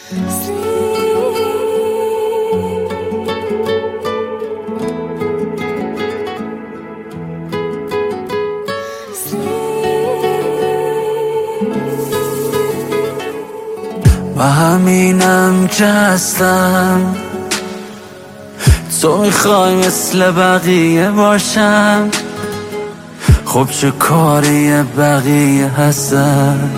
و همینم که هستم، تو میخوای مثل بقیه باشم، خب چه کاری بقیه هستن؟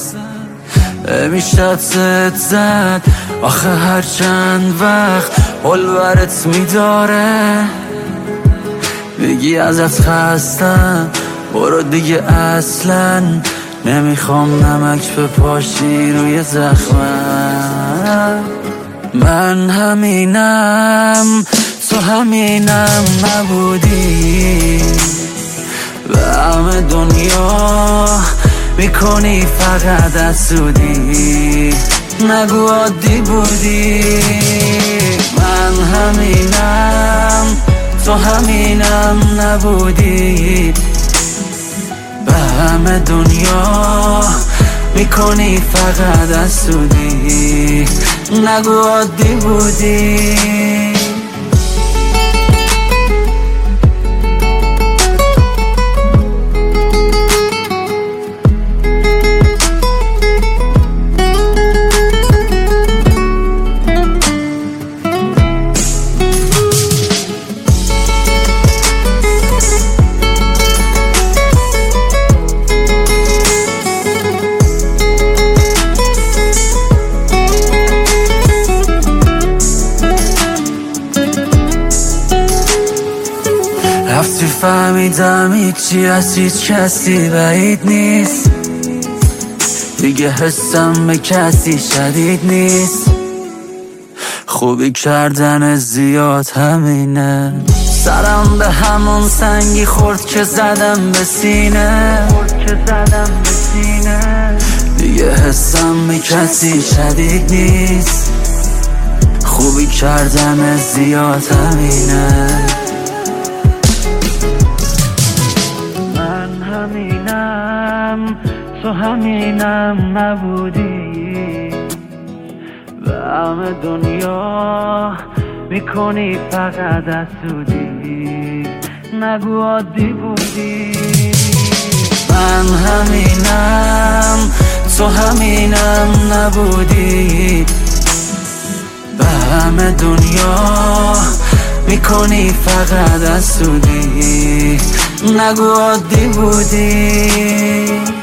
میشه ست زد آخه هر چند وقت حلورت میداره بگی ازت خستم برو دیگه، اصلا نمیخوام نمک بپاشی روی زخمم. من همینم، تو همینم نبودی، به همه دنیا میکنی فقط حسودی، نگو عادی بودی. من همینم، تو همینم نبودی، به همه دنیا میکنی فقط حسودی، نگو عادی بودی. رفتی فهمیدم هیچی از هیچ کسی بعید نیست، دیگه حسم به کسی شدید نیست، خوبی کردن زیاد همینه، سرم به همون سنگی خورد که زدم به سینه، دیگه حسم به کسی شدید نیست، خوبی کردن زیاد همینه. همینم، تو همینم نبودی، به همه دنیا میکنی فقط حسودی، نگو عادی بودی. من همینم، تو همینم نبودی، به همه دنیا میکنی فقط حسودی، نگو عادی بودی.